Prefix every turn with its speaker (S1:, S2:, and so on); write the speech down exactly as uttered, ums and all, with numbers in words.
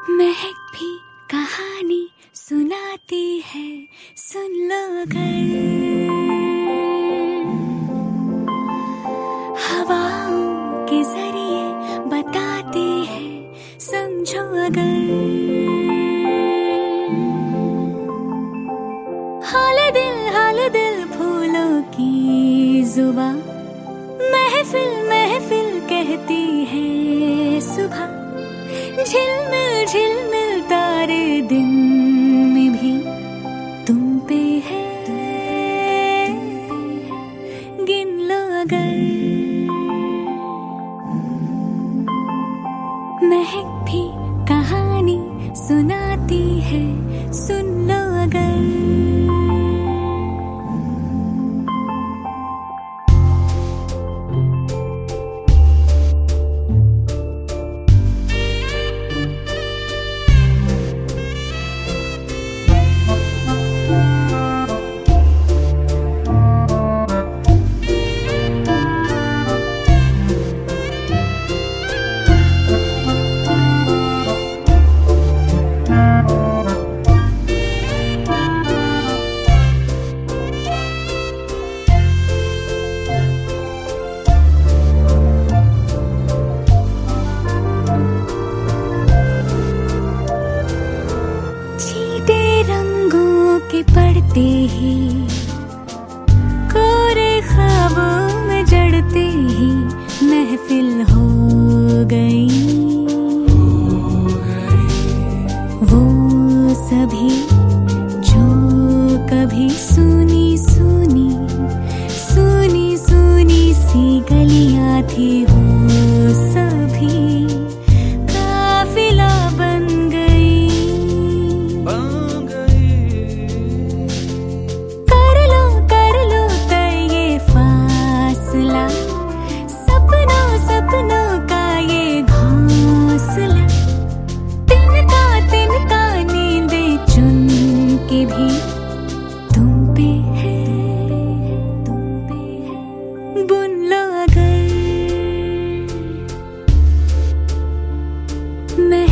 S1: महक भी कहानी सुनाती है, सुन लो अगर। हवाओं के जरिए बताती है, समझो अगर। हाल दिल हाल दिल फूलों की जुबां, महफिल महफिल कहती है सुबह। झिलमिल झिलमिल तारे दिन में भी तुम पे है, गिन लो अगर। महक भी कहानी सुनाती है, सुन लो अगर। के पढ़ते ही, कोरे ख्वाबों में जड़ते ही महफिल हो गई। वो सभी जो कभी सुनी सुनी सुनी सुनी सी गलियां थी, वो सभी काफिला बन सपनों का ये घोंसला। तिनका तिनका नींदे चुन के भी तुम पे है, तुम पे है, बुन लो अगर। मैं